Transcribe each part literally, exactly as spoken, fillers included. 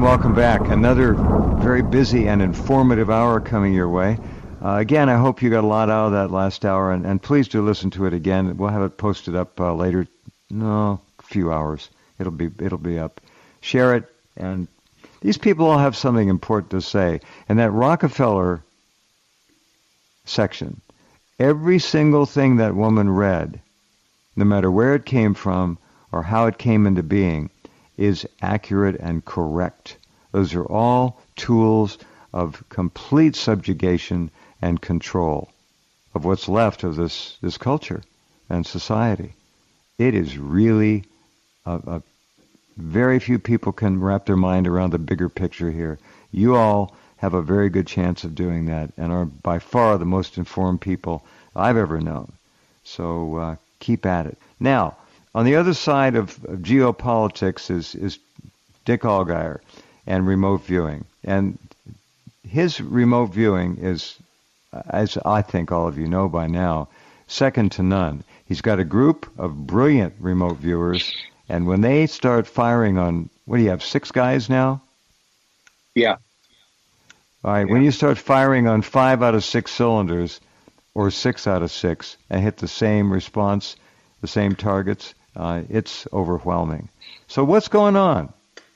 welcome back. Another very busy and informative hour coming your way. Uh, again, I hope you got a lot out of that last hour, and, and please do listen to it again. We'll have it posted up uh, later, no, a few hours. It'll be it'll be up. Share it, and these people all have something important to say. And that Rockefeller section, every single thing that woman read, no matter where it came from or how it came into being, is accurate and correct. Those are all tools of complete subjugation and control of what's left of this, this culture and society. It is really a, a very few people can wrap their mind around the bigger picture here. You all have a very good chance of doing that and are by far the most informed people I've ever known. So uh, keep at it. Now, on the other side of, of geopolitics is, is Dick Allgaier and remote viewing. And his remote viewing is, as I think all of you know by now, second to none. He's got a group of brilliant remote viewers, and when they start firing on, what do you have, six guys now? Yeah. All right, yeah. When you start firing on five out of six cylinders, or six out of six, and hit the same response, the same targets, Uh, it's overwhelming. So what's going on?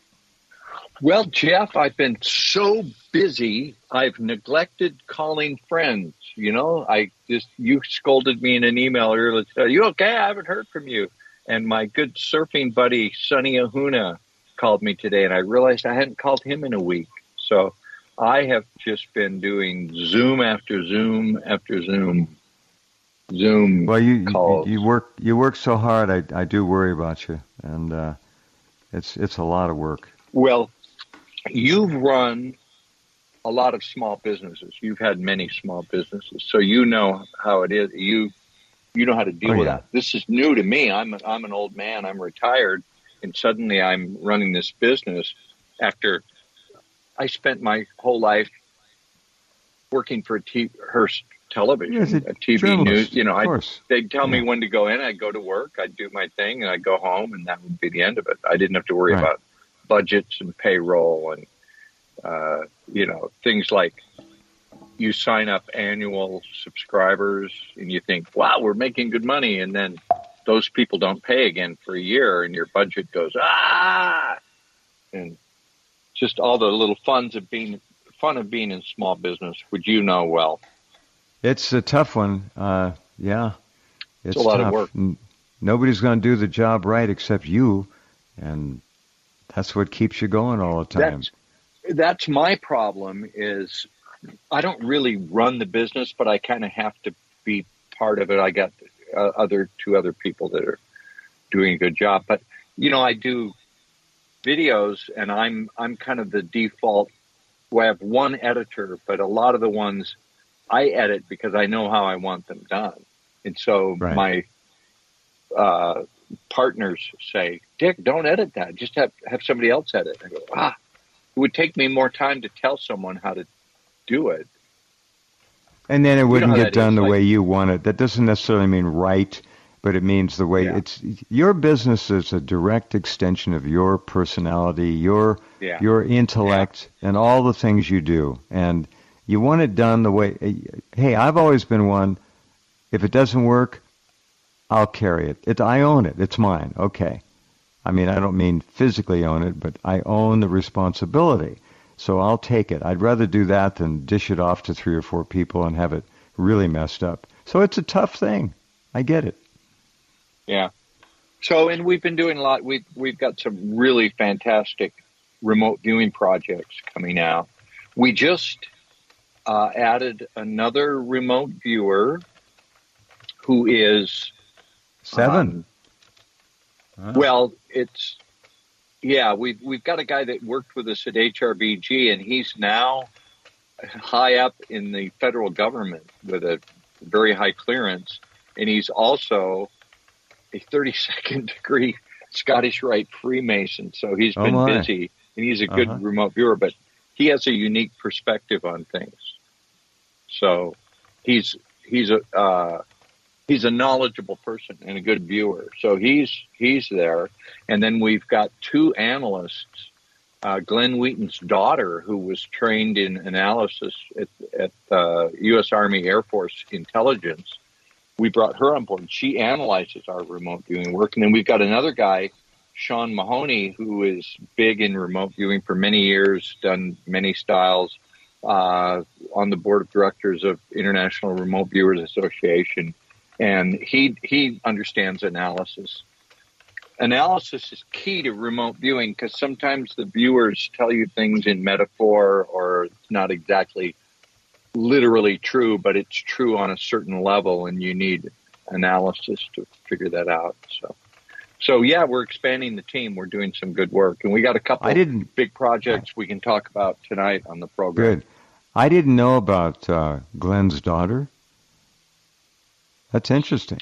Well, Jeff, I've been so busy, I've neglected calling friends. You know, I just, you scolded me in an email earlier. Are you okay? I haven't heard from you. And my good surfing buddy, Sonny Ahuna, called me today, and I realized I hadn't called him in a week. So I have just been doing Zoom after Zoom after Zoom. Zoom well, you, calls. You, you work you work so hard. I, I do worry about you, and uh, it's it's a lot of work. Well, you've run a lot of small businesses. You've had many small businesses, so you know how it is. You you know how to deal oh, with yeah. that. This is new to me. I'm a, I'm an old man. I'm retired, and suddenly I'm running this business after I spent my whole life working for a T- Hearst television, yes, a, a T V news. You know, I they'd tell yeah. me when to go in. I'd go to work. I'd do my thing, and I'd go home, and that would be the end of it. I didn't have to worry right. about budgets and payroll and uh, you know, things like you sign up annual subscribers, and you think, "Wow, we're making good money," and then those people don't pay again for a year, and your budget goes ah, and just all the little funs of being fun of being in small business, which you know well. It's a tough one. Uh, yeah, it's, it's a lot tough. of work. Nobody's going to do the job right except you, and that's what keeps you going all the time. That's, that's my problem is I don't really run the business, but I kind of have to be part of it. I got uh, other two other people that are doing a good job, but you know, I do videos, and I'm I'm kind of the default. Well, I have one editor, but a lot of the ones I edit because I know how I want them done. And so right. my uh, partners say, "Dick, don't edit that. Just have, have somebody else edit." I go, ah, it would take me more time to tell someone how to do it. And then it wouldn't you know get done is. the like, way you want it. That doesn't necessarily mean right, but it means the way yeah. it's. Your business is a direct extension of your personality, your yeah. your intellect, yeah. and all the things you do. And you want it done the way. Hey, I've always been one. If it doesn't work, I'll carry it. It I own it. It's mine. Okay. I mean, I don't mean physically own it, but I own the responsibility. So I'll take it. I'd rather do that than dish it off to three or four people and have it really messed up. So it's a tough thing. I get it. Yeah. So, and we've been doing a lot. We've, we've got some really fantastic remote viewing projects coming out. We just uh, added another remote viewer who is... Seven. Um, huh. Well, it's... Yeah, we've, we've got a guy that worked with us at H R B G, and he's now high up in the federal government with a very high clearance, and he's also a thirty-second degree Scottish Rite Freemason, so he's oh been my. busy, and he's a good uh-huh. remote viewer, but he has a unique perspective on things. So he's he's a uh, he's a knowledgeable person and a good viewer. So he's he's there, and then we've got two analysts uh, Glenn Wheaton's daughter, who was trained in analysis at, at uh, U S Army Air Force Intelligence. We brought her on board. She analyzes our remote viewing work. And then we've got another guy, Sean Mahoney, who is big in remote viewing for many years, done many styles, uh, on the board of directors of International Remote Viewers Association. And he he understands analysis. Analysis is key to remote viewing because sometimes the viewers tell you things in metaphor or it's not exactly literally true, but it's true on a certain level, and you need analysis to figure that out. So, so yeah, we're expanding the team. We're doing some good work, and we got a couple I didn't, big projects we can talk about tonight on the program. Good. I didn't know about uh, Glenn's daughter. That's interesting.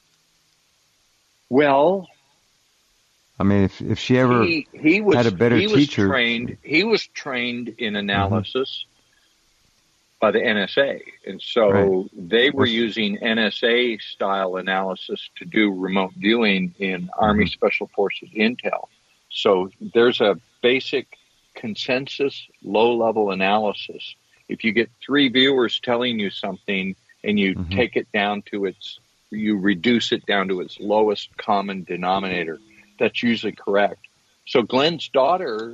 Well, I mean, if if she ever he, he was, had a better he was teacher, trained. He was trained in analysis mm-hmm. by the N S A, and so right. they were using N S A style analysis to do remote viewing in Army mm-hmm. Special Forces intel. So there's a basic consensus low-level analysis. If you get three viewers telling you something and you mm-hmm. take it down to its, you reduce it down to its lowest common denominator, that's usually correct. So Glenn's daughter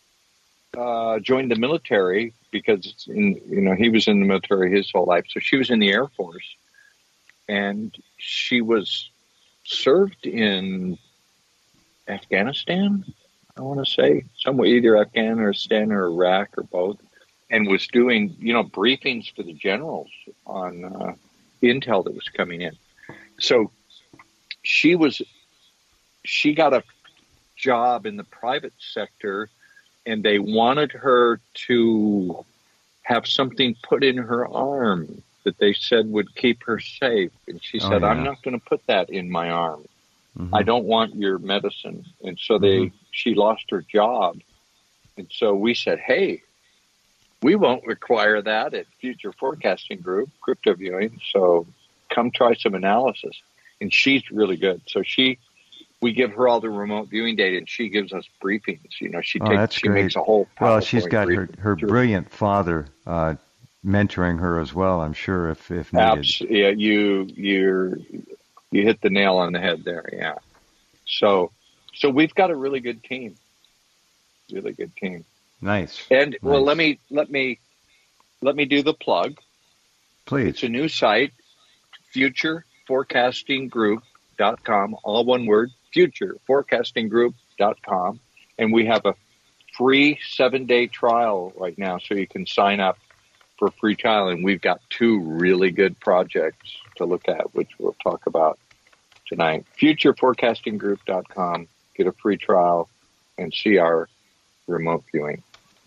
uh, joined the military because it's in, you know, he was in the military his whole life. So she was in the Air Force, and she was served in Afghanistan, I want to say, somewhere either Afghanistan or Iraq or both, and was doing, you know, briefings for the generals on uh, intel that was coming in. So she was, she got a job in the private sector, and they wanted her to have something put in her arm that they said would keep her safe. And she said, oh, yeah. I'm not going to put that in my arm. Mm-hmm. I don't want your medicine. And so they, mm-hmm. she lost her job. And so we said, hey, we won't require that at Future Forecasting Group, crypto viewing. So come try some analysis. And she's really good. So she, we give her all the remote viewing data, and she gives us briefings. You know, she takes, oh, she great. makes a whole. Well, she's got her, her brilliant father uh, mentoring her as well, I'm sure, if if needed. Abs- yeah, you you you hit the nail on the head there. Yeah. So so we've got a really good team. Really good team. Nice. And nice. well, let me let me let me do the plug. Please. It's a new site, future forecasting group dot com, all one word, future forecasting group dot com. And we have a free seven-day trial right now, so you can sign up for a free trial. And we've got two really good projects to look at, which we'll talk about tonight. future forecasting group dot com. Get a free trial and see our remote viewing.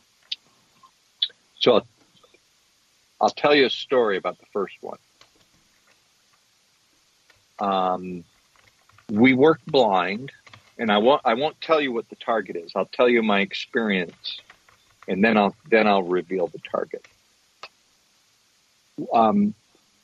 So I'll, I'll tell you a story about the first one. Um, we work blind, and I won't, I won't tell you what the target is. I'll tell you my experience, and then I'll, then I'll reveal the target. Um,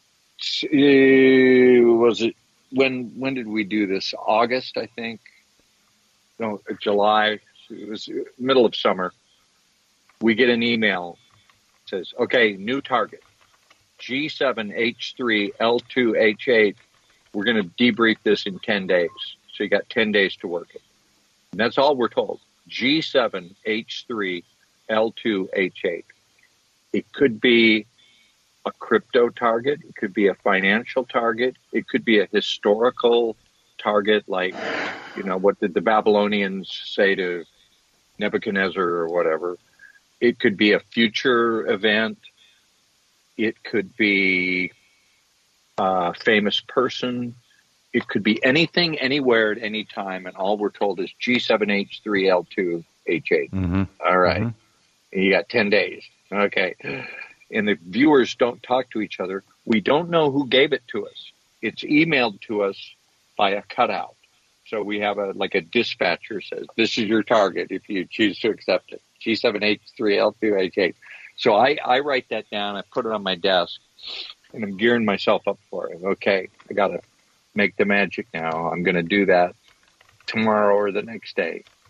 was it, when, when did we do this? August, I think. No, July. It was middle of summer. We get an email. It says, okay, new target, G seven H three L two H eight. We're going to debrief this in ten days. So you got ten days to work it. And that's all we're told. G seven H three L two H eight. It could be a crypto target. It could be a financial target. It could be a historical target, like, you know, what did the Babylonians say to Nebuchadnezzar or whatever. It could be a future event. It could be a famous person. It could be anything, anywhere, at any time. And all we're told is G seven H three L two H eight. Mm-hmm. All right. Mm-hmm. And you got ten days. Okay. And the viewers don't talk to each other. We don't know who gave it to us. It's emailed to us by a cutout. So we have a, like a dispatcher says, this is your target if you choose to accept it. G seven H three L two H eight. So I, I write that down. I put it on my desk, and I'm gearing myself up for it. Okay, I got to make the magic now. I'm going to do that tomorrow or the next day.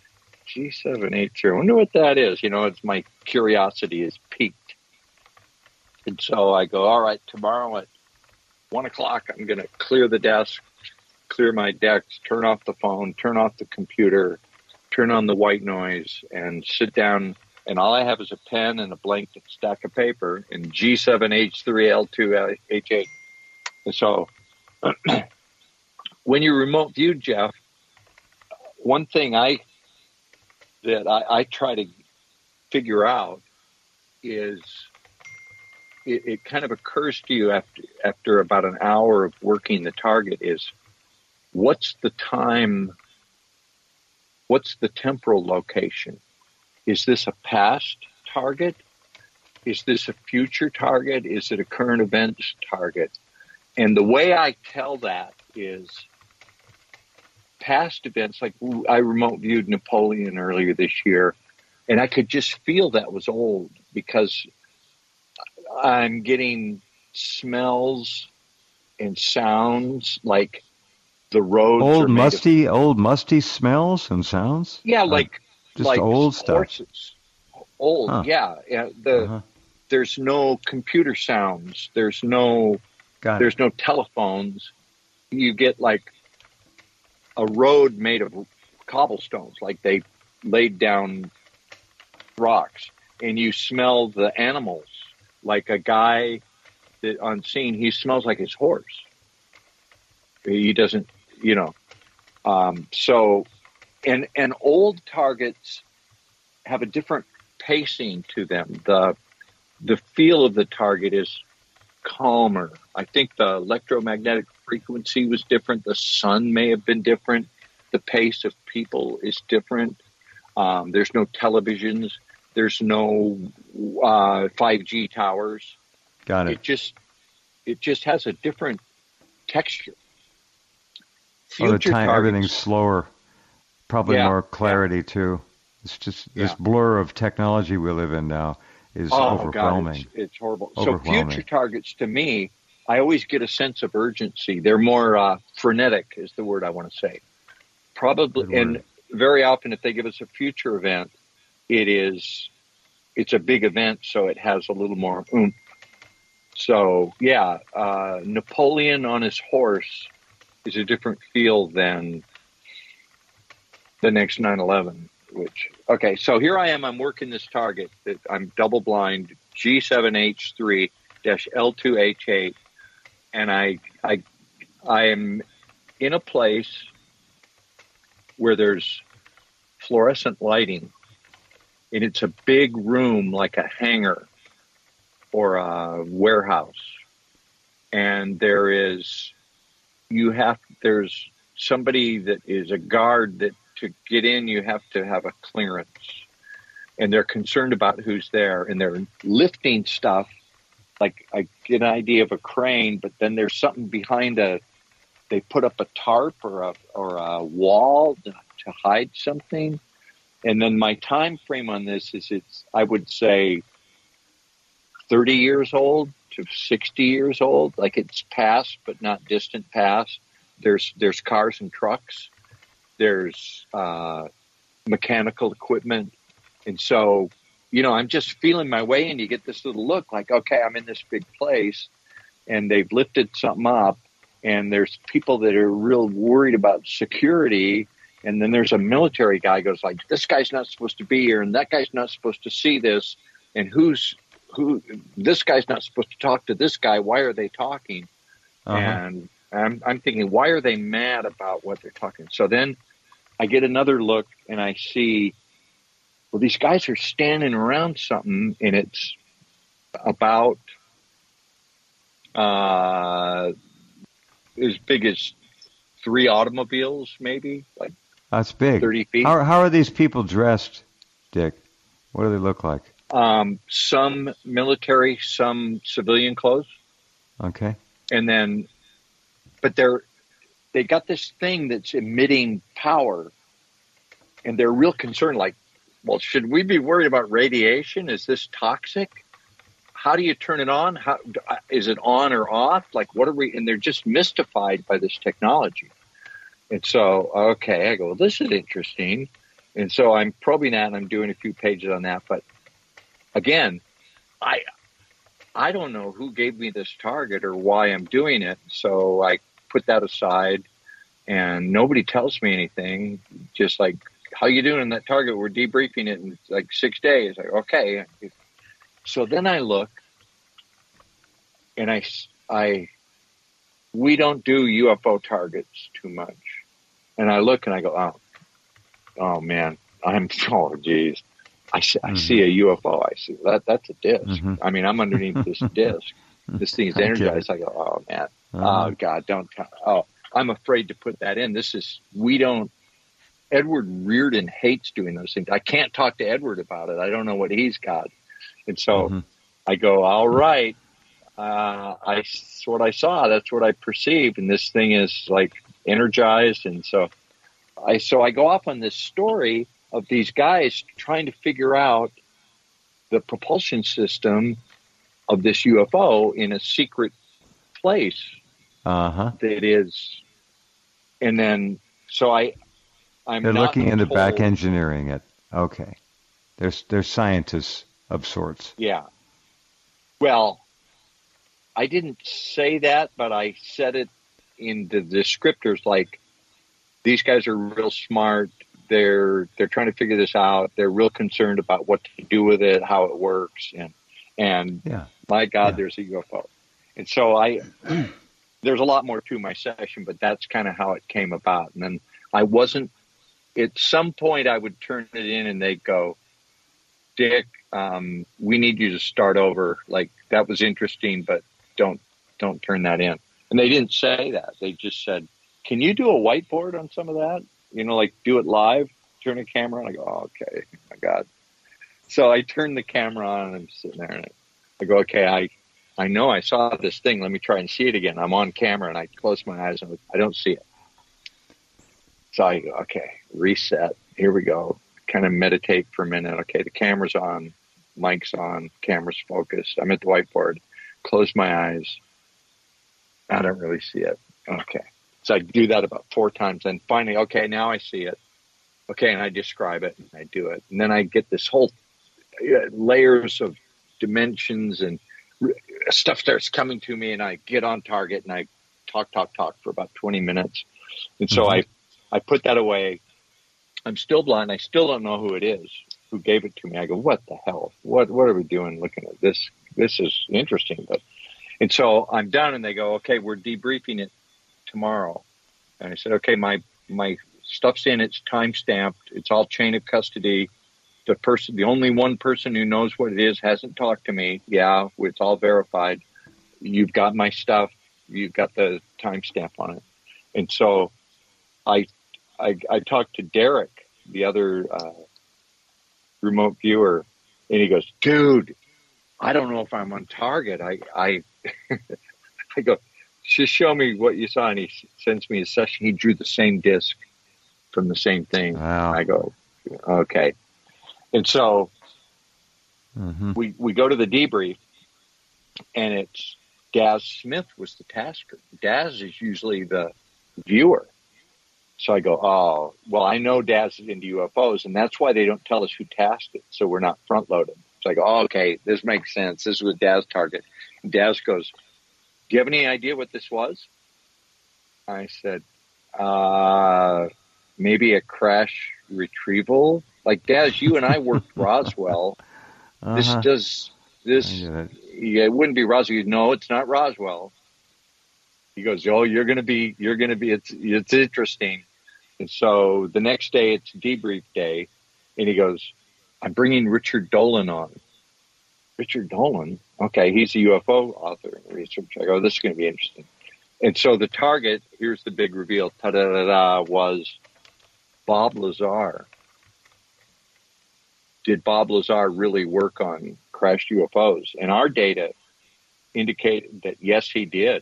G seven eighty. I wonder what that is. You know, it's my curiosity is piqued. And so I go, all right, tomorrow at one o'clock, I'm going to clear the desk, clear my decks, turn off the phone, turn off the computer, turn on the white noise, and sit down. And all I have is a pen and a blank stack of paper and G seven H three L two H eight. And so when you remote view, Jeff, one thing I that I, I try to figure out is it, it kind of occurs to you after after about an hour of working the target is what's the time, what's the temporal location? Is this a past target? Is this a future target? Is it a current events target? And the way I tell that is past events, like I remote viewed Napoleon earlier this year, and I could just feel that was old because I'm getting smells and sounds like the roads old are made musty, of, old musty smells and sounds. Yeah, like uh, just like old horses. stuff. Old, huh. yeah. yeah the uh-huh. There's no computer sounds. There's no Got there's it. no telephones. You get like a road made of cobblestones, like they laid down rocks, and you smell the animals. Like a guy that on scene, he smells like his horse. He doesn't, you know. Um, so, and and old targets have a different pacing to them. The the feel of the target is calmer. I think the electromagnetic frequency was different. The sun may have been different. The pace of people is different. Um, there's no televisions. There's no uh, five G towers. Got it. It just it just has a different texture. All the Future time, targets, everything's slower. Probably Yeah, more clarity yeah. too. It's just this Yeah. blur of technology we live in now is Oh, overwhelming. God, it's, it's horrible. So Overwhelming. future targets, to me, I always get a sense of urgency. They're more uh, frenetic, is the word I want to say. Good Probably, word. and very often, if they give us a future event, it is it's a big event, so it has a little more oomph. So, yeah, uh, Napoleon on his horse is a different feel than the next nine eleven. Which okay, so here I am. I'm working this target. That I'm double blind G seven H three L two H eight, and I I I am in a place where there's fluorescent lighting, and it's a big room like a hangar or a warehouse, and there is you have there's somebody that is a guard that. To get in, you have to have a clearance, and they're concerned about who's there, and they're lifting stuff. Like I get an idea of a crane, but then there's something behind a. They put up a tarp or a or a wall to, to hide something, and then my time frame on this is it's I would say thirty years old to sixty years old. Like it's past, but not distant past. There's there's cars and trucks. There's uh, mechanical equipment. And so, you know, I'm just feeling my way and you get this little look like, okay, I'm in this big place and they've lifted something up and there's people that are real worried about security. And then there's a military guy goes like, this guy's not supposed to be here and that guy's not supposed to see this. And who's who? This guy's not supposed to talk to this guy. Why are they talking? Uh-huh. And I'm, I'm thinking, why are they mad about what they're talking? So then I get another look and I see, well, these guys are standing around something and it's about uh, as big as three automobiles, maybe, like That's big. thirty feet. How, how are these people dressed, Dick? What do they look like? Um, some military, some civilian clothes. Okay. And then, but they're, they got this thing that's emitting power and they're real concerned. Like, well, should we be worried about radiation? Is this toxic? How do you turn it on? How is it on or off? Like, what are we, and they're just mystified by this technology. And so, okay, I go, well, this is interesting. And so I'm probing that, and I'm doing a few pages on that. But again, I I don't know who gave me this target or why I'm doing it. So I put that aside, and nobody tells me anything. Just like, how you doing in that target? We're debriefing it in like six days. Like, okay. So then I look, and I, I, we don't do U F O targets too much. And I look and I go, oh, oh man, I'm, oh geez. I see, mm-hmm. I see a U F O. I see that. That's a disc. Mm-hmm. I mean, I'm underneath this disc. This thing's energized. I, I go, oh man, uh-huh. oh God, don't. Oh, I'm afraid to put that in. This is, we don't. Edward Reardon hates doing those things. I can't talk to Edward about it. I don't know what he's got. And so mm-hmm. I go, all right. Uh, I, that's what I saw. That's what I perceived. And this thing is like energized. And so I, so I go off on this story of these guys trying to figure out the propulsion system of this U F O in a secret place. Uh-huh. That is. And then, so I, I'm They're not looking into told, back engineering it. Okay. There's, there's scientists of sorts. Yeah. Well, I didn't say that, but I said it in the descriptors, like, these guys are real smart. They're they're trying to figure this out. They're real concerned about what to do with it, how it works, and and yeah. my God, yeah. there's a U F O. And so I there's a lot more to my session, but that's kind of how it came about. And then I wasn't. At some point, I would turn it in, and they'd go, Dick, um, we need you to start over. Like, that was interesting, but don't don't turn that in. And they didn't say that. They just said, can you do a whiteboard on some of that? You know, like do it live, turn a camera on. I go, oh, okay, oh my God. So I turn the camera on, and I'm sitting there, and I, I go, okay, I, I know I saw this thing. Let me try and see it again. I'm on camera, and I close my eyes, and I don't see it. So I go, okay, reset. Here we go. Kind of meditate for a minute. Okay, the camera's on, mic's on, camera's focused. I'm at the whiteboard. Close my eyes. I don't really see it. Okay. So I do that about four times. And finally, okay, now I see it. Okay, and I describe it, and I do it. And then I get this whole layers of dimensions and stuff starts coming to me, and I get on target, and I talk, talk, talk for about twenty minutes. And so mm-hmm. I, I put that away. I'm still blind. I still don't know who it is who gave it to me. I go, what the hell? What what are we doing looking at this? This is interesting. But and so I'm done, and they go, okay, we're debriefing it tomorrow. And I said, okay, my my stuff's in, it's time stamped, it's all chain of custody. The person, the only one person who knows what it is hasn't talked to me. Yeah, it's all verified. You've got my stuff. You've got the timestamp on it. And so I, I, I talked to Derek, the other uh, remote viewer, and he goes, dude, I don't know if I'm on target. I, I, I go, just show me what you saw. And he sends me a session. He drew the same disc from the same thing. Wow. I go, okay. And so mm-hmm. we, we go to the debrief, and it's Daz Smith was the tasker. Daz is usually the viewer. So I go, oh, well, I know Daz is into U F Os, and that's why they don't tell us who tasked it, so we're not front-loaded. So I go, oh, okay, this makes sense. This was Daz's target. And Daz goes, do you have any idea what this was? I said, uh, maybe a crash retrieval. Like, Daz, you and I worked Roswell. Uh-huh. This does, this, it. Yeah, it wouldn't be Roswell. No, it's not Roswell. He goes, oh, you're going to be, you're going to be, it's, it's interesting. And so the next day it's debrief day. And he goes, I'm bringing Richard Dolan on. Richard Dolan? Okay, he's a U F O author and research. I go, this is going to be interesting. And so the target, here's the big reveal, ta-da-da-da, was Bob Lazar. Did Bob Lazar really work on crashed U F Os? And our data indicated that, yes, he did.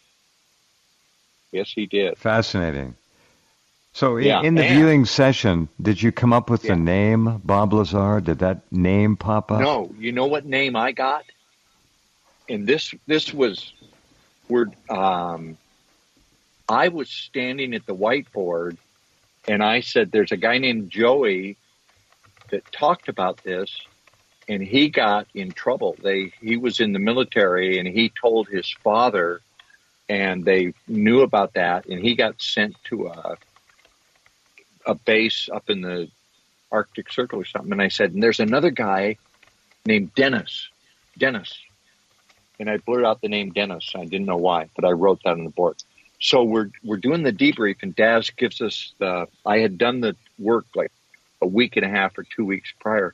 Yes, he did. Fascinating. So yeah, in the and, viewing session, did you come up with yeah. the name Bob Lazar? Did that name pop up? No. You know what name I got? And this this was, we're, um, I was standing at the whiteboard, and I said, there's a guy named Joey that talked about this, and he got in trouble. They he was in the military, and he told his father, and they knew about that, and he got sent to a a base up in the Arctic Circle or something. And I said, and there's another guy named Dennis, Dennis. And I blurred out the name Dennis. I didn't know why, but I wrote that on the board. So we're we're doing the debrief, and Daz gives us the. I had done the work like a week and a half or two weeks prior.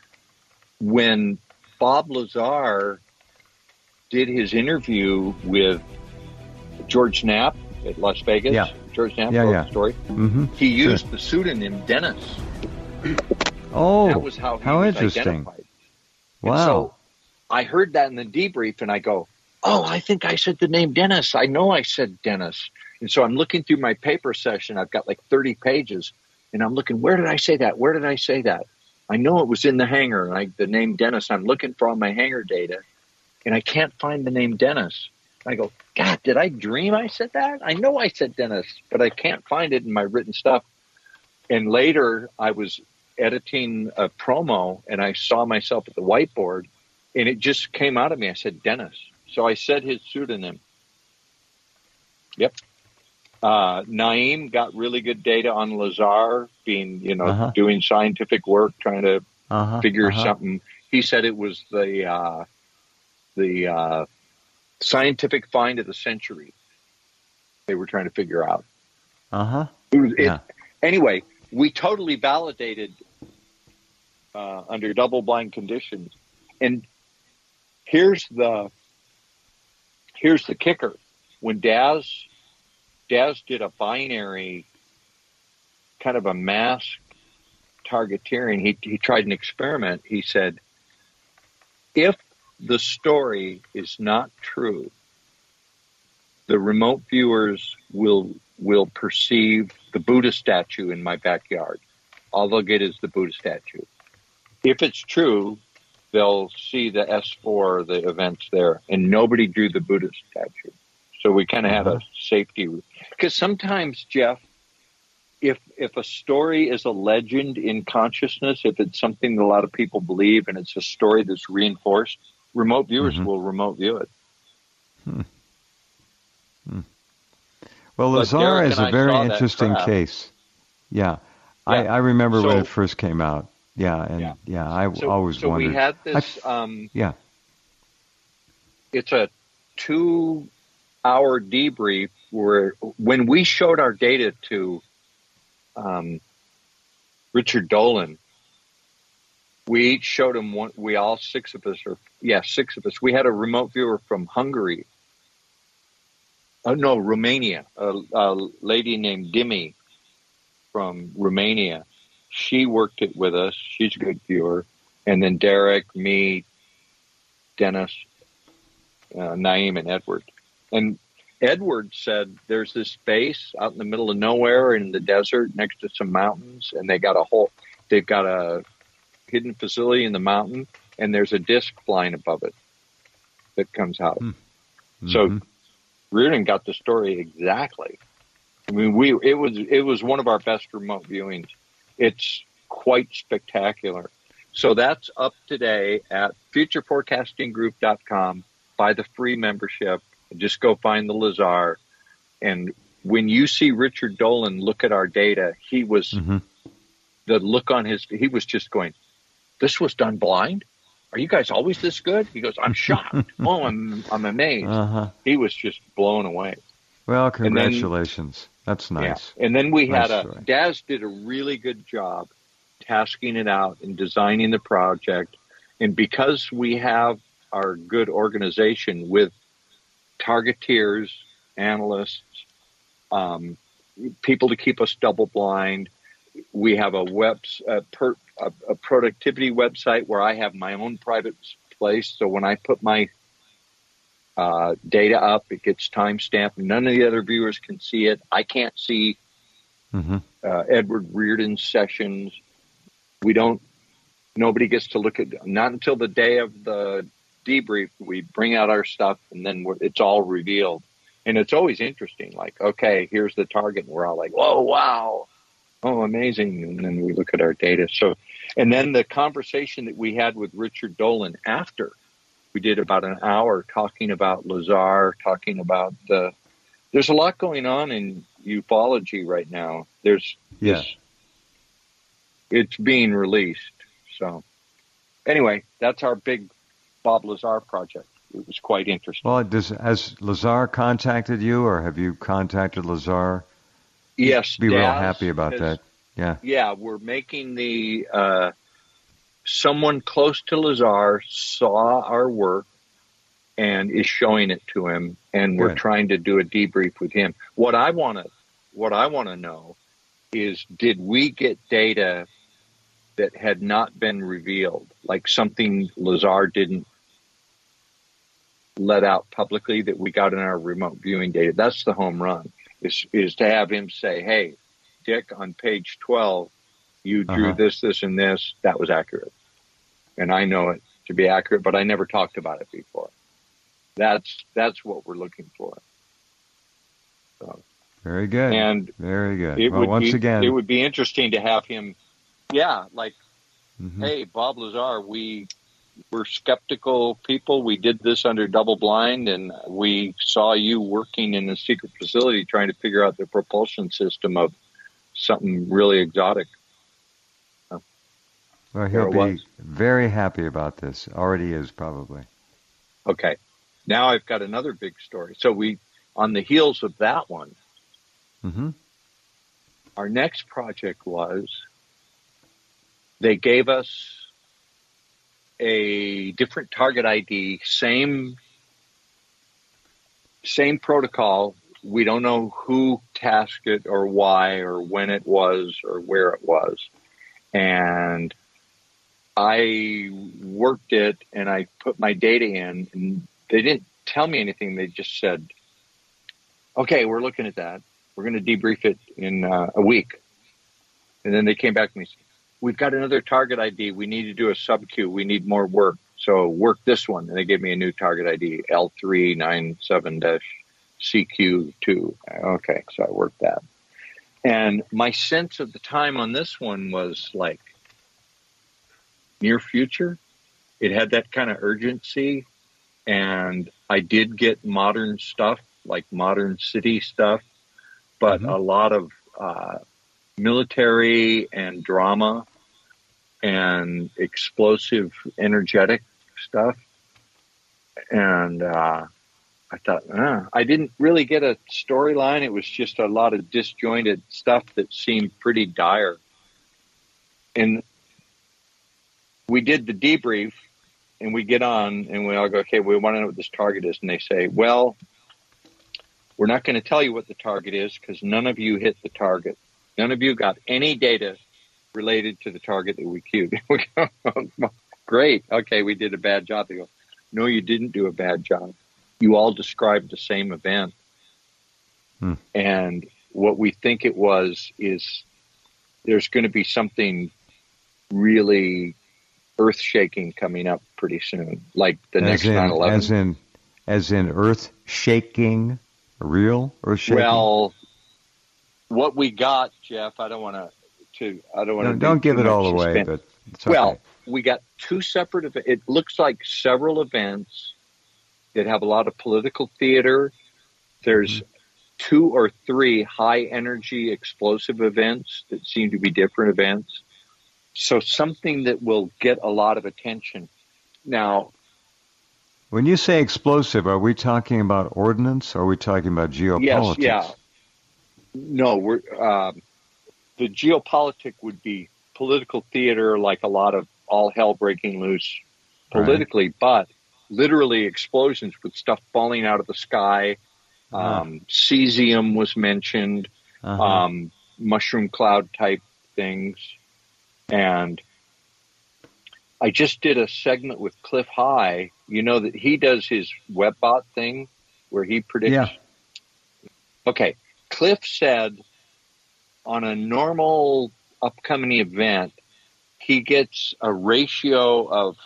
When Bob Lazar did his interview with George Knapp at Las Vegas, yeah. George Knapp yeah, wrote yeah. the story. Mm-hmm. He used sure. the pseudonym Dennis. Oh, that was how he how was interesting! identified. Wow. And so I heard that in the debrief, and I go, oh, I think I said the name Dennis. I know I said Dennis. And so I'm looking through my paper session. I've got like thirty pages, and I'm looking, where did I say that? Where did I say that? I know it was in the hangar, and I, the name Dennis. I'm looking for all my hangar data, and I can't find the name Dennis. I go, God, did I dream I said that? I know I said Dennis, but I can't find it in my written stuff. And later I was editing a promo, and I saw myself at the whiteboard, and it just came out of me. I said Dennis. So I said his pseudonym. Yep. Uh, Naeem got really good data on Lazar being, you know, uh-huh. doing scientific work, trying to uh-huh. figure uh-huh. something. He said it was the uh, the uh, scientific find of the century they were trying to figure out. Uh-huh. It was, yeah. it, anyway, we totally validated uh, under double-blind conditions. And here's the here's the kicker. When Daz Daz did a binary kind of a mass targeteering, he he tried an experiment. He said, if the story is not true, the remote viewers will will perceive the Buddha statue in my backyard. All they'll get is the Buddha statue. If it's true, they'll see the S four, the events there, and nobody drew the Buddha statue. So we kind of uh-huh. had a safety. Because sometimes, Jeff, if if a story is a legend in consciousness, if it's something that a lot of people believe and it's a story that's reinforced, remote viewers mm-hmm. will remote view it. Hmm. Hmm. Well, Lazar is a very interesting case. Yeah. yeah. I, I remember so, when it first came out. Yeah, and yeah, yeah I so, always so wondered. So we had this. I, um, yeah. It's a two-hour debrief where when we showed our data to um, Richard Dolan, we each showed him one. We all six of us, or yeah, six of us. We had a remote viewer from Hungary. Oh no, Romania. A, a lady named Dimi from Romania. She worked it with us. She's a good viewer. And then Derek, me, Dennis, uh, Naeem, and Edward. And Edward said there's this base out in the middle of nowhere in the desert next to some mountains, and they got a whole, they've got a hidden facility in the mountain, and there's a disc flying above it that comes out. Mm-hmm. So Reardon got the story exactly. I mean, we it was it was one of our best remote viewings. It's quite spectacular. So that's up today at future forecasting group dot com. Buy the free membership. Just go find the Lazar. And when you see Richard Dolan look at our data, he was, mm-hmm. the look on his, he was just going, this was done blind? Are you guys always this good? He goes, I'm shocked. oh, I'm I'm amazed. Uh-huh. He was just blown away. Well, congratulations. Then, That's nice. Yeah. And then we nice had a, story. Daz did a really good job tasking it out and designing the project. And because we have our good organization with targeteers, analysts, um, people to keep us double blind, we have a web, a, per, a, a productivity website where I have my own private place. So when I put my Uh, data up, it gets timestamped. None of the other viewers can see it. I can't see mm-hmm. uh, Edward Reardon's sessions. We don't, nobody gets to look at, not until the day of the debrief, we bring out our stuff and then we're, it's all revealed. And it's always interesting. Like, okay, here's the target. And we're all like, whoa, wow. oh, amazing. And then we look at our data. So, and then the conversation that we had with Richard Dolan after, we did about an hour talking about Lazar, talking about the, there's a lot going on in ufology right now. There's, yeah. this, it's being released. So anyway, that's our big Bob Lazar project. It was quite interesting. Well, does, has Lazar contacted you, or have you contacted Lazar? Yes. Be Daz real happy about has, that. Yeah. Yeah, we're making the, uh, someone close to Lazar saw our work and is showing it to him, and we're Good. trying to do a debrief with him. What I want to, what I want to know is, did we get data that had not been revealed, like something Lazar didn't let out publicly that we got in our remote viewing data? That's the home run, is, is to have him say, hey, Dick, on page twelve, you drew Uh-huh. this, this, and this. That was accurate. And I know it to be accurate, but I never talked about it before. That's that's what we're looking for. So, Very good. and Very good. it Well, would once be, again, it would be interesting to have him, yeah, like, mhm. hey, Bob Lazar, we were skeptical people. We did this under double blind, and we saw you working in a secret facility trying to figure out the propulsion system of something really exotic. well, he'll there it be was. very happy about this. Already is, probably. Okay. Now I've got another big story. So we, on the heels of that one, Mm-hmm. our next project was, they gave us a different target I D, same, same protocol. We don't know who tasked it or why or when it was or where it was. And I worked it and I put my data in, and they didn't tell me anything. They just said, okay, we're looking at that. We're going to debrief it in uh, a week. And then they came back to me and said, we've got another target I D. We need to do a sub-Q. We need more work. So work this one. And they gave me a new target I D, L three nine seven C Q two. Okay, so I worked that. And my sense of the time on this one was like near future. It had that kind of urgency. And I did get modern stuff, like modern city stuff, but Mhm. a lot of uh, military and drama and explosive, energetic stuff. And uh, I thought, ah, I didn't really get a storyline. It was just a lot of disjointed stuff that seemed pretty dire. And we did the debrief, and we get on, and we all go, okay, we want to know what this target is. And they say, well, we're not going to tell you what the target is because none of you hit the target. None of you got any data related to the target that we queued. We go, great. Okay, we did a bad job. They go, no, you didn't do a bad job. You all described the same event. Hmm. And what we think it was is there's going to be something really earth-shaking coming up pretty soon, like the as next in, nine eleven. As in, as in earth shaking, real earth shaking? Well, what we got, Jeff, I don't want to, to I don't want to. No, don't give it all away, suspense. but it's okay. Well, we got two separate events. It looks like several events that have a lot of political theater. There's mm-hmm. two or three high-energy explosive events that seem to be different events. So something that will get a lot of attention. Now, when you say explosive, are we talking about ordnance or are we talking about geopolitics? Yes, yeah. No, we're, um, the geopolitic would be political theater, like a lot of all hell breaking loose politically, right. But literally explosions with stuff falling out of the sky. Uh-huh. Um, cesium was mentioned, uh-huh. um, mushroom cloud type things. And I just did a segment with Cliff High. You know that he does his WebBot thing where he predicts. Yeah. Okay. Cliff said on a normal upcoming event, he gets a ratio of,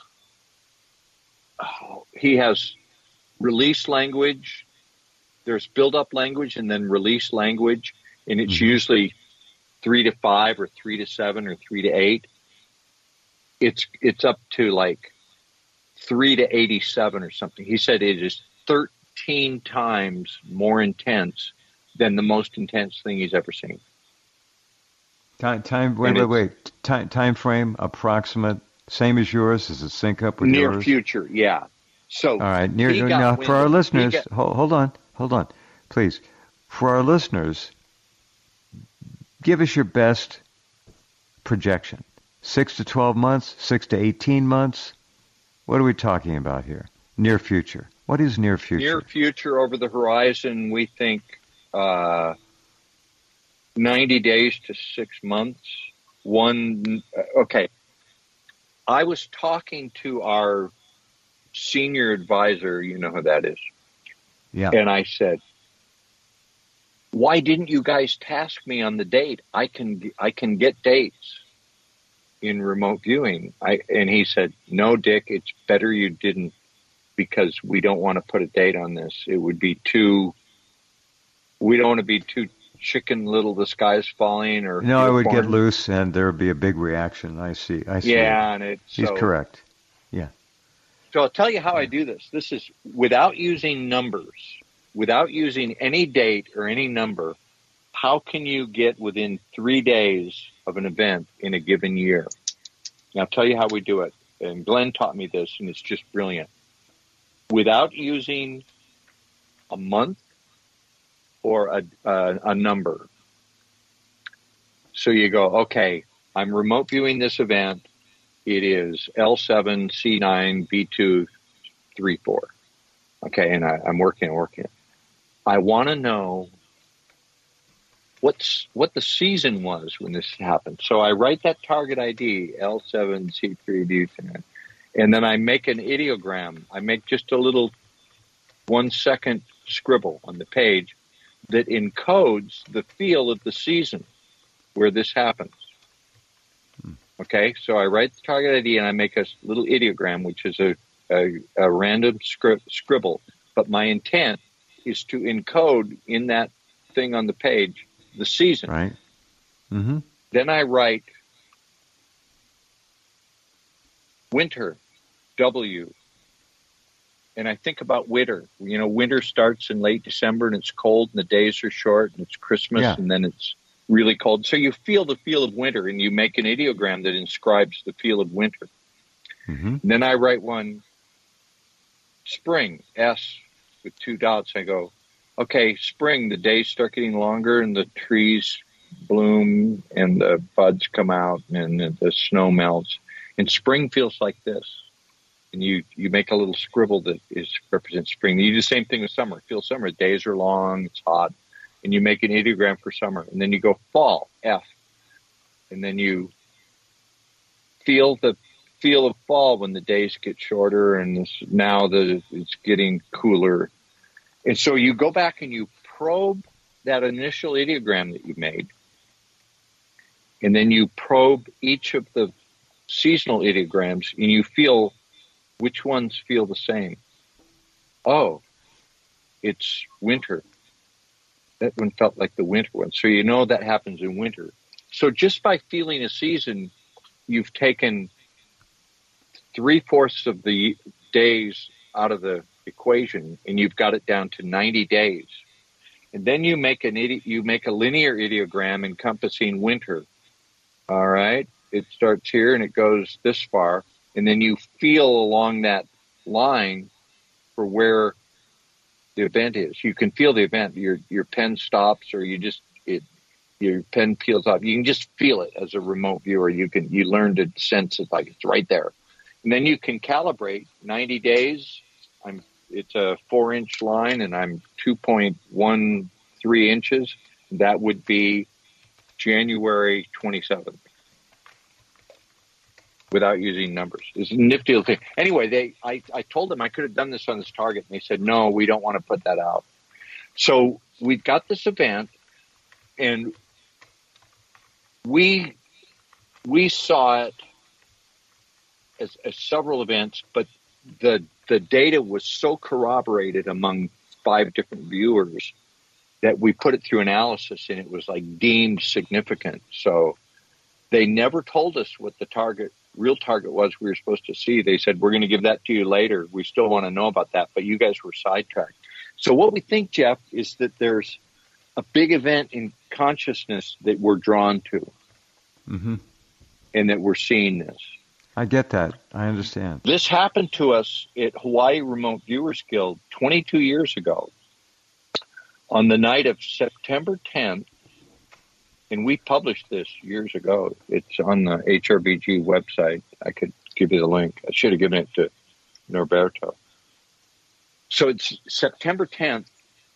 oh, he has release language, there's build-up language, and then release language, and it's mm-hmm. usually three to five or three to seven or three to eight. It's it's up to like three to eighty-seven or something. He said it is thirteen times more intense than the most intense thing he's ever seen. Time, time. Wait, wait, wait. Time, time frame, approximate, same as yours. Does it sync up with near yours? Near future, yeah. So, all right. Near now for our listeners. Got, hold, hold on, hold on, please. For our listeners, give us your best projection. Six to twelve months, six to eighteen months. What are we talking about here? Near future. What is near future? Near future, over the horizon, we think uh, ninety days to six months. One, okay. I was talking to our senior advisor, you know who that is. Yeah. And I said, why didn't you guys task me on the date? I can I can get dates in remote viewing. I and he said, no, Dick, it's better you didn't, because we don't want to put a date on this. It would be too, we don't want to be too Chicken Little, the sky's falling, or no, I would get loose and there would be a big reaction. I see. I see. Yeah, and it's he's so, correct. Yeah. So I'll tell you how I do this. This is without using numbers, without using any date or any number. How can you get within three days of an event in a given year? And I'll tell you how we do it. And Glenn taught me this, and it's just brilliant. Without using a month or a, a, a number. So you go, okay, I'm remote viewing this event. It is L seven C nine B two three four. Okay, and I, I'm working and working. I want to know what's what the season was when this happened. So I write that target I D, L seven C three B two, and then I make an ideogram. I make just a little one-second scribble on the page that encodes the feel of the season where this happens. Okay, so I write the target I D and I make a little ideogram, which is a, a, a random scri- scribble. But my intent is to encode in that thing on the page the season. Right. Mm-hmm. Then I write winter, W. And I think about winter. You know, winter starts in late December and it's cold and the days are short and it's Christmas yeah. and then it's really cold. So you feel the feel of winter and you make an ideogram that inscribes the feel of winter. Mm-hmm. Then I write one spring, S with two dots. I go, okay, spring, the days start getting longer and the trees bloom and the buds come out and the snow melts. And spring feels like this. And you, you make a little scribble that is represents spring. You do the same thing with summer. Feel summer. Days are long. It's hot. And you make an ideogram for summer. And then you go fall, F. And then you feel the feel of fall when the days get shorter and this, now the, it's getting cooler. And so you go back and you probe that initial ideogram that you made. And then you probe each of the seasonal ideograms and you feel which ones feel the same. Oh, it's winter. That one felt like the winter one. So you know that happens in winter. So just by feeling a season, you've taken three-fourths of the days out of the equation, and you've got it down to ninety days. And then you make an ide- you make a linear ideogram encompassing winter. All right? It starts here, and it goes this far. And then you feel along that line for where the event is. You can feel the event. Your your pen stops, or you just it your pen peels off. You can just feel it as a remote viewer. You can you learn to sense it like it's right there, and then you can calibrate ninety days. I'm it's a four inch line, and I'm two point one three inches. That would be January twenty-seventh. Without using numbers. It's a nifty little thing. Anyway, they, I, I told them I could have done this on this target, and they said, no, we don't want to put that out. So we've got this event, and we we saw it as, as several events, but the the data was so corroborated among five different viewers that we put it through analysis and it was like deemed significant. So they never told us what the target, real target was we were supposed to see. They said, we're going to give that to you later. We still want to know about that, but you guys were sidetracked. So what we think, Jeff, is that there's a big event in consciousness that we're drawn to, mm-hmm. and that we're seeing this. I get that. I understand. This happened to us at Hawaii Remote Viewers Guild twenty-two years ago on the night of September tenth, and we published this years ago. It's on the H R B G website. I could give you the link. I should have given it to Norberto. So it's September tenth,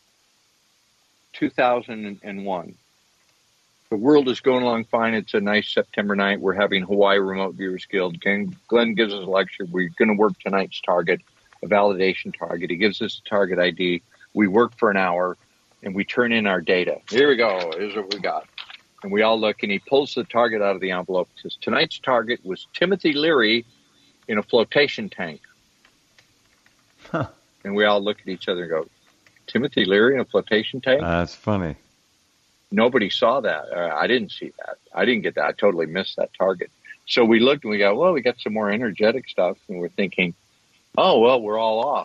two thousand one. The world is going along fine. It's a nice September night. We're having Hawaii Remote Viewers Guild. Glenn, Glenn gives us a lecture. We're going to work tonight's target, a validation target. He gives us a target I D. We work for an hour, and we turn in our data. Here we go. Here's what we got. And we all look, and he pulls the target out of the envelope. He says, tonight's target was Timothy Leary in a flotation tank. Huh. And we all look at each other and go, Timothy Leary in a flotation tank? Uh, that's funny. Nobody saw that. Uh, I didn't see that. I didn't get that. I totally missed that target. So we looked and we go, well, we got some more energetic stuff. And we're thinking, oh, well, we're all off.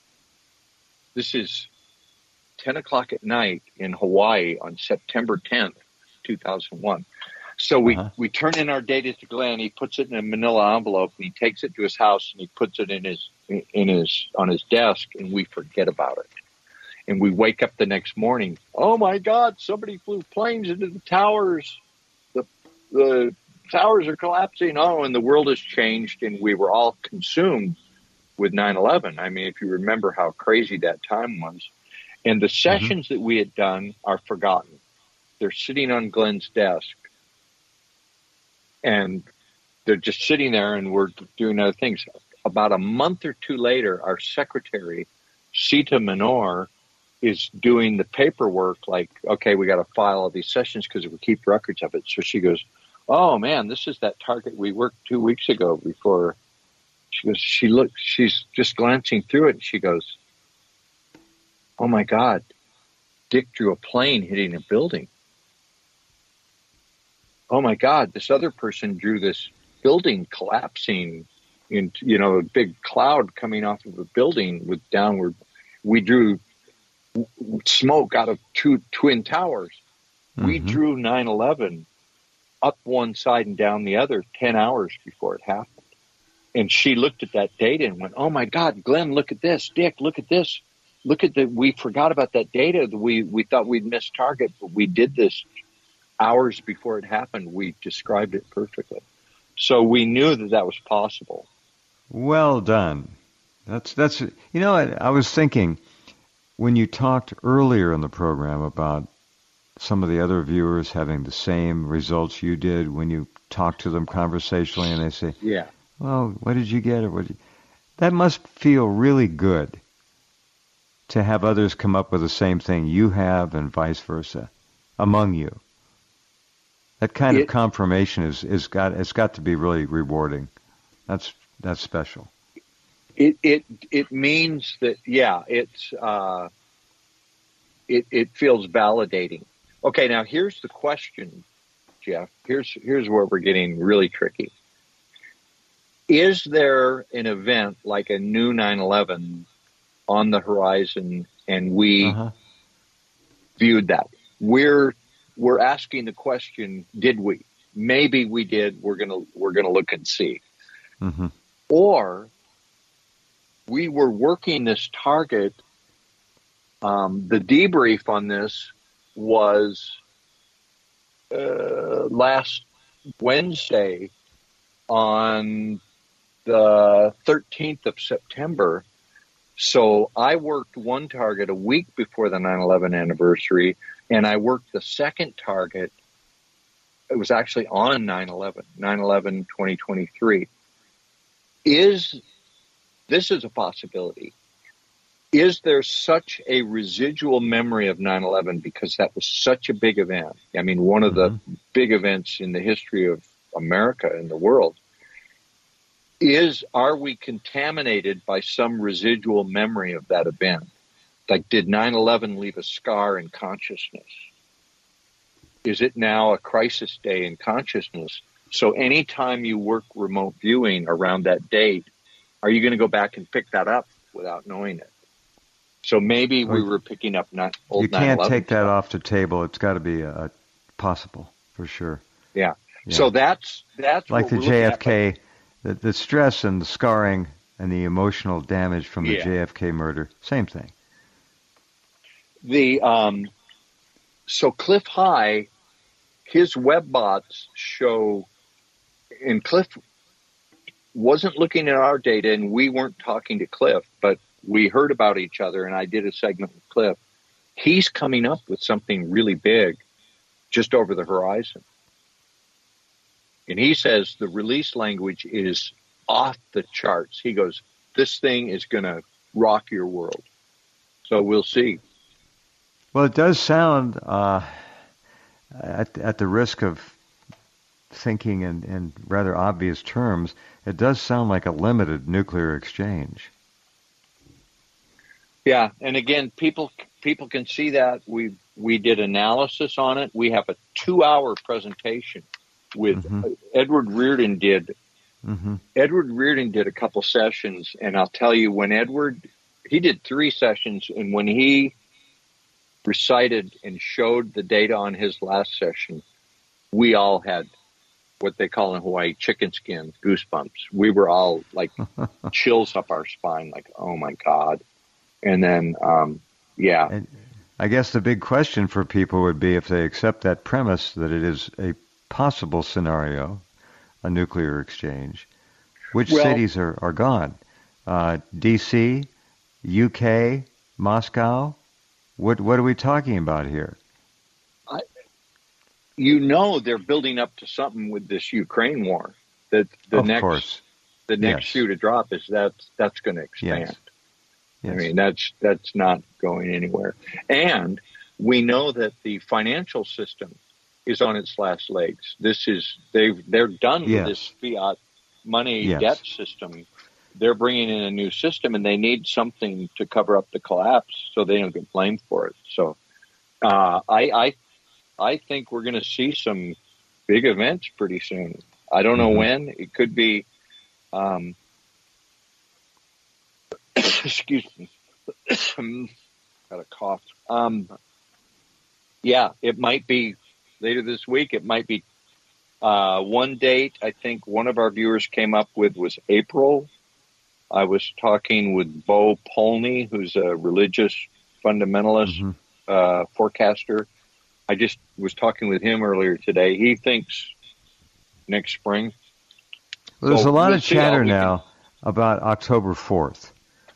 This is ten o'clock at night in Hawaii on September tenth, two thousand one. So we, uh-huh. we turn in our data to Glenn. He puts it in a manila envelope and he takes it to his house and he puts it in his, in his, on his desk, and we forget about it. And we wake up the next morning. Oh my God! Somebody flew planes into the towers. The the towers are collapsing. Oh, and the world has changed, and we were all consumed with nine eleven. I mean, if you remember how crazy that time was, and the sessions mm-hmm. that we had done are forgotten. They're sitting on Glenn's desk, and they're just sitting there, and we're doing other things. About a month or two later, our secretary, Sita Menor, is doing the paperwork, like, okay, we got to file all these sessions because we keep records of it. So she goes, oh man, this is that target we worked two weeks ago before. She goes, she looks, she's just glancing through it. And she goes, oh my God, Dick drew a plane hitting a building. Oh my God, this other person drew this building collapsing into, you know, a big cloud coming off of a building with downward. We drew smoke out of two twin towers. Mm-hmm. We drew nine eleven up one side and down the other ten hours before it happened. And she looked at that data and went, oh my God, Glenn, look at this. Dick, look at this. Look at the, we forgot about that data. We, we thought we'd missed target, but we did this hours before it happened. We described it perfectly. So we knew that that was possible. Well done. That's, that's, you know, I, I was thinking, when you talked earlier in the program about some of the other viewers having the same results you did when you talk to them conversationally and they say, yeah, well, what did you get? Or what did you... That must feel really good to have others come up with the same thing you have and vice versa among you. That kind it, of confirmation is, is got, it's got to be really rewarding. That's, that's special. It it it means that, yeah, it's uh, it it feels validating. Okay, now here's the question, Jeff. Here's here's where we're getting really tricky. Is there an event like a new nine eleven on the horizon, and we uh-huh. viewed that? We're we're asking the question: did we? Maybe we did. We're gonna we're gonna look and see, mm-hmm. or we were working this target. Um, the debrief on this was uh, last Wednesday on the thirteenth of September. So I worked one target a week before the nine eleven anniversary, and I worked the second target. It was actually on nine eleven, nine eleven twenty twenty-three. Is This is a possibility. Is there such a residual memory of nine eleven because that was such a big event? I mean, one of the mm-hmm. big events in the history of America and the world. Is, are we contaminated by some residual memory of that event? Like, did nine eleven leave a scar in consciousness? Is it now a crisis day in consciousness? So anytime you work remote viewing around that date, are you going to go back and pick that up without knowing it? So maybe we were picking up not old You can't take that stuff. off the table. It's got to be uh, possible, for sure. Yeah. Yeah. So that's that's like what the we're J looking F K, the, the stress and the scarring and the emotional damage from the Yeah. J F K murder. Same thing. The um, so Cliff High, his web bots show, and Cliff wasn't looking at our data, and we weren't talking to Cliff, but we heard about each other, and I did a segment with Cliff. He's coming up with something really big just over the horizon. And he says the release language is off the charts. He goes, this thing is going to rock your world. So we'll see. Well, it does sound, uh, at, at the risk of thinking in, in rather obvious terms, it does sound like a limited nuclear exchange. Yeah, and again, people people can see that. We we did analysis on it. We have a two-hour presentation with Mm-hmm. Edward Reardon did. Mm-hmm. Edward Reardon did a couple sessions, and I'll tell you, when Edward, he did three sessions, and when he recited and showed the data on his last session, we all had what they call in Hawaii chicken skin, goosebumps. We were all like chills up our spine, like, oh my God. And then, um, yeah. And I guess the big question for people would be, if they accept that premise that it is a possible scenario, a nuclear exchange, which Well- cities are, are gone? Uh, D C, U K, Moscow? What what are we talking about here? You know they're building up to something with this Ukraine war. That the Of next course. the next Yes. shoe to drop is that that's going to expand. Yes. Yes. I mean, that's that's not going anywhere. And we know that the financial system is on its last legs. This is they they're done Yes. with this fiat money Yes. debt system. They're bringing in a new system, and they need something to cover up the collapse so they don't get blamed for it. So uh, I, I I think we're going to see some big events pretty soon. I don't know Mhm. when. It could be. Um, excuse me. Got a cough. Um, yeah, it might be later this week. It might be uh, one date. I think one of our viewers came up with was April. I was talking with Bo Polney, who's a religious fundamentalist Mhm. uh, forecaster. I just was talking with him earlier today. He thinks next spring. Well, there's So a lot we'll of see how chatter we can- now about October fourth.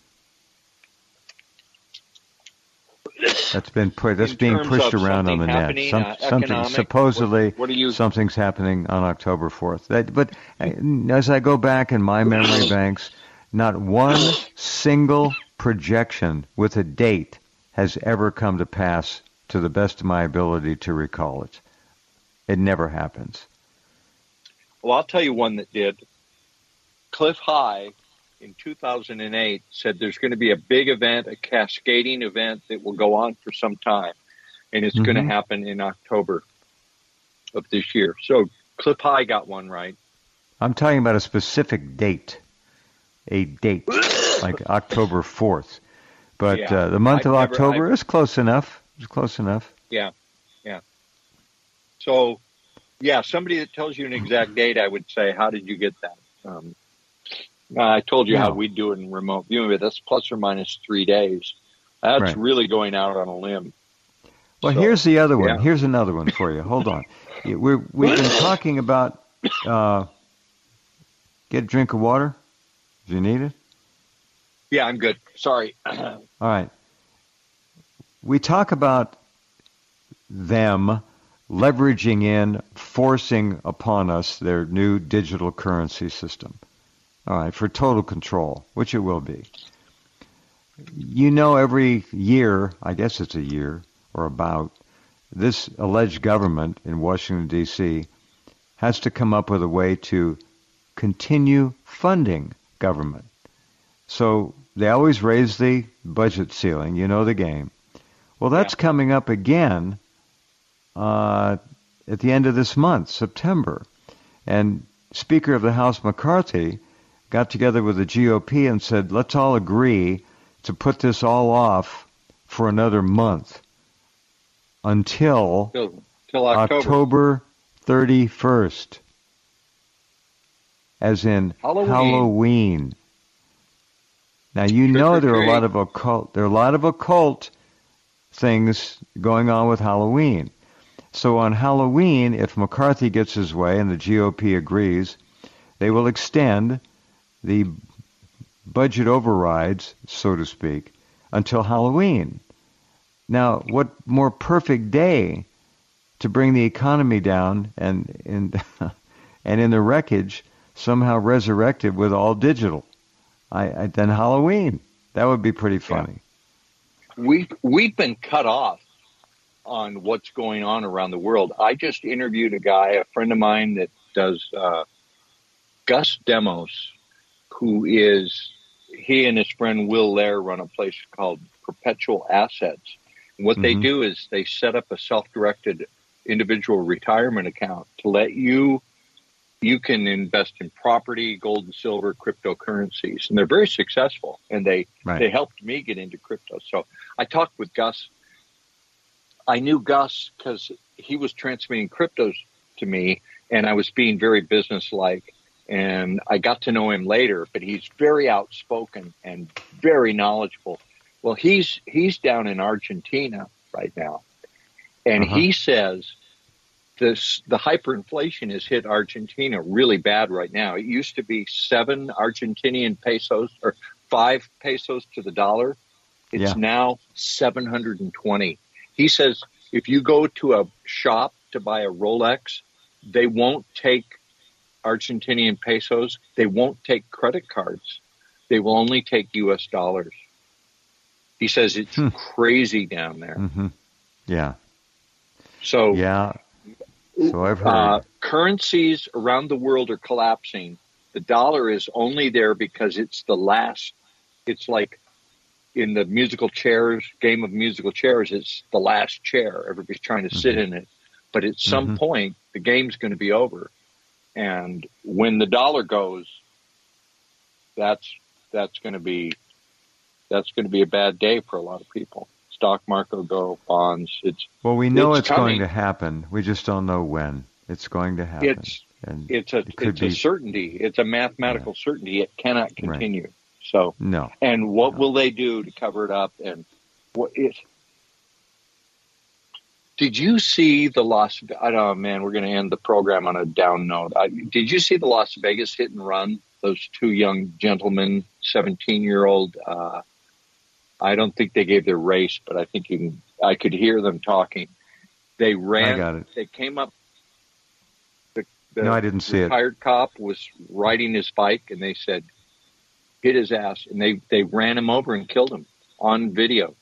That's been put. That's In being terms pushed of around on the something net. happening, Some, uh, something economic, supposedly what- what do you- something's happening on October fourth. That, but uh, as I go back in my memory banks, not one single projection with a date has ever come to pass to the best of my ability to recall it. It never happens. Well, I'll tell you one that did. Cliff High in two thousand eight said there's going to be a big event, a cascading event that will go on for some time, and it's going Mhm. to happen in October of this year. So Cliff High got one right. I'm talking about a specific date, a date like October fourth. But Yeah. uh, the month I've of never- October I've- is close enough. It's close enough. Yeah, yeah. So, yeah, somebody that tells you an exact date, I would say, how did you get that? Um, I told you No. how we do it in remote viewing, but that's plus or minus three days. That's Right. really going out on a limb. Well, So, here's the other one. yeah. Here's another one for you. Hold on. We're, we've been talking about uh, get a drink of water. Do you need it? Yeah, I'm good. Sorry. All right. We talk about them leveraging in, forcing upon us their new digital currency system. All right, for total control, which it will be. You know, every year, I guess it's a year or about, this alleged government in Washington, D C has to come up with a way to continue funding government. So they always raise the budget ceiling. You know the game. Well, that's Yeah. coming up again uh, at the end of this month, September. And Speaker of the House McCarthy got together with the G O P and said, let's all agree to put this all off for another month until Till, till October. October thirty-first, as in Halloween. Halloween. Now, you Trick know or there are a treat. lot of occult, there are a lot of occult things going on with Halloween. So on Halloween, if McCarthy gets his way and the G O P agrees, they will extend the budget overrides, so to speak, until Halloween. Now, what more perfect day to bring the economy down and and, and in the wreckage somehow resurrected with all digital I, I, than Halloween. That would be pretty funny. Yeah. We've, we've been cut off on what's going on around the world. I just interviewed a guy, a friend of mine that does uh, Gus Demos, who is, he and his friend Will Lair run a place called Perpetual Assets. And what mm-hmm. they do is they set up a self-directed individual retirement account to let you, you can invest in property, gold and silver, cryptocurrencies. And they're very successful. And they, right. they helped me get into crypto. So I talked with Gus. I knew Gus because he was transmitting cryptos to me, and I was being very businesslike. And I got to know him later, but he's very outspoken and very knowledgeable. Well, he's he's down in Argentina right now, and uh-huh. he says this the hyperinflation has hit Argentina really bad right now. It used to be seven Argentinian pesos or five pesos to the dollar. It's yeah. now seven hundred twenty. He says if you go to a shop to buy a Rolex, they won't take Argentinian pesos. They won't take credit cards. They will only take U S dollars. He says it's hmm. crazy down there. Mm-hmm. Yeah. So yeah. So I've heard. Uh, currencies around the world are collapsing. The dollar is only there because it's the last. It's like in the musical chairs, game of musical chairs, it's the last chair. Everybody's trying to mm-hmm. sit in it. But at some mm-hmm. point, the game's going to be over. And when the dollar goes, that's that's going to be that's going to be a bad day for a lot of people. Stock market will go, bonds. It's well, we know it's, it's going to happen. We just don't know when it's going to happen. It's and it's a it it's be, a certainty. It's a mathematical yeah. certainty. It cannot continue. Right. So no. And what no. will they do to cover it up? And what it? Did you see the Las? I don't know, man. We're going to end the program on a down note. I, did you see the Las Vegas hit and run? Those two young gentlemen, seventeen-year-old. Uh, I don't think they gave their race, but I think you can, I could hear them talking. They ran. I got it. They came up. The, the no, I didn't see it. Retired cop was riding his bike, and they said, "Hit his ass," and they they ran him over and killed him on video.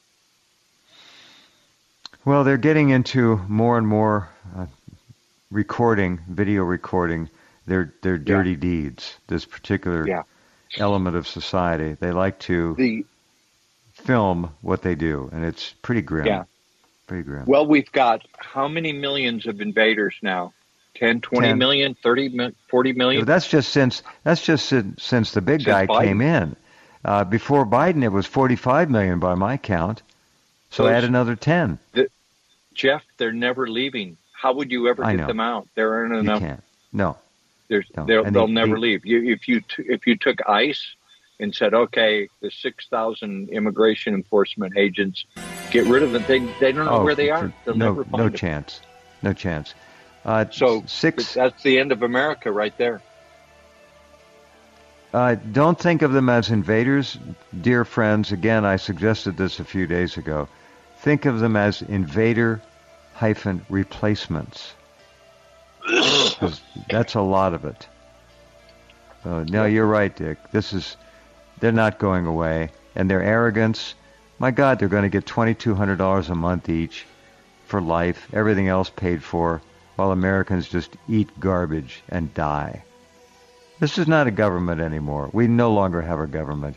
Well, they're getting into more and more uh, recording, video recording their their dirty yeah. deeds. This particular yeah. element of society, they like to the, film what they do, and it's pretty grim. Yeah, pretty grim. Well, we've got how many millions of invaders now? ten, twenty ten. Million, thirty, forty million? No, that's just since that's just since, since the big since guy Biden. came in. Uh, before Biden, it was forty-five million by my count. So Those, add another ten. The, Jeff, they're never leaving. How would you ever I get know. them out? There aren't you enough. Can't. No. There's, no. They'll, they'll they, never they, leave. You, if you t- if you took ICE and said, okay, the six thousand immigration enforcement agents, get rid of them. They they don't know oh, where they are. They'll no, never find no them. chance. No chance. Uh, so six. That's the end of America right there. Uh, don't think of them as invaders, dear friends. Again, I suggested this a few days ago. Think of them as invader hyphen replacements. That's a lot of it. Uh, no, you're right, Dick. This is, they're not going away. And their arrogance, my God, they're going to get twenty-two hundred dollars a month each for life, everything else paid for, while Americans just eat garbage and die. This is not a government anymore. We no longer have a government here.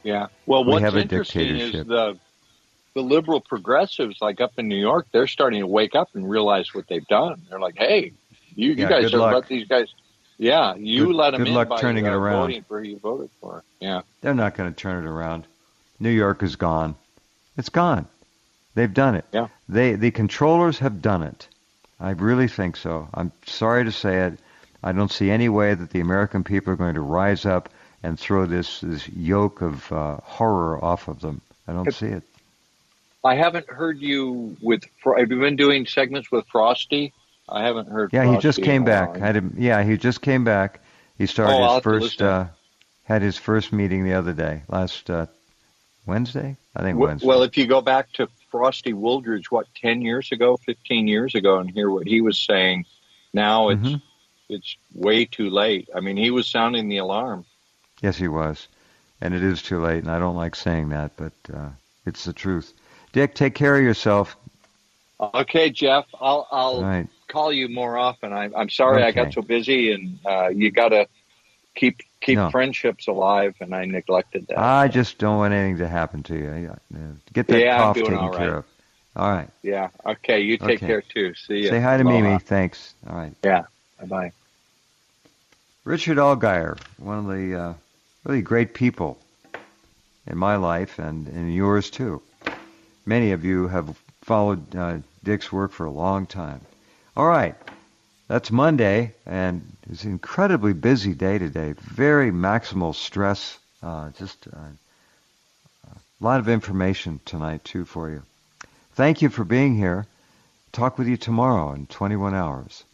Yeah. Well, We what's have a interesting is dictatorship. the the liberal progressives, like up in New York, they're starting to wake up and realize what they've done. They're like, hey, you, you Yeah, guys good have luck. let these guys, yeah, you Good, let them good in luck by turning it uh, around. voting for who you voted for. Yeah. They're not going to turn it around. New York is gone. It's gone. They've done it. Yeah. They, the controllers have done it. I really think so. I'm sorry to say it. I don't see any way that the American people are going to rise up and throw this, this yoke of uh, horror off of them. I don't see it. I haven't heard you with, have you been doing segments with Frosty? I haven't heard Yeah, Frosty he just in came a back. while. Had him, yeah, he just came back. He started Oh, I'll his have to first, listen. uh, had his first meeting the other day, last uh, Wednesday? I think W- Wednesday. Well, if you go back to Frosty Wooldridge, what, ten years ago, fifteen years ago, and hear what he was saying, now it's hmm it's way too late. I mean, he was sounding the alarm. Yes, he was. And it is too late, and I don't like saying that, but uh, it's the truth. Dick, take care of yourself. Okay, Jeff, I'll I'll All right. call you more often. I, I'm sorry I Okay. got so busy, and uh, you got to keep keep No. friendships alive, and I neglected that. I just don't want anything to happen to you. Yeah, Get that Yeah, I'm cough doing taken all care right. of. All right. Yeah. Okay. You take Okay. care too. See you. Say hi to Aloha. Mimi. Thanks. All right. Yeah. Bye bye. Richard Allgaier, one of the uh, really great people in my life and in yours too. Many of you have followed uh, Dick's work for a long time. All right. That's Monday, and it's an incredibly busy day today. Very maximal stress. Uh, just uh, a lot of information tonight, too, for you. Thank you for being here. Talk with you tomorrow in twenty-one hours.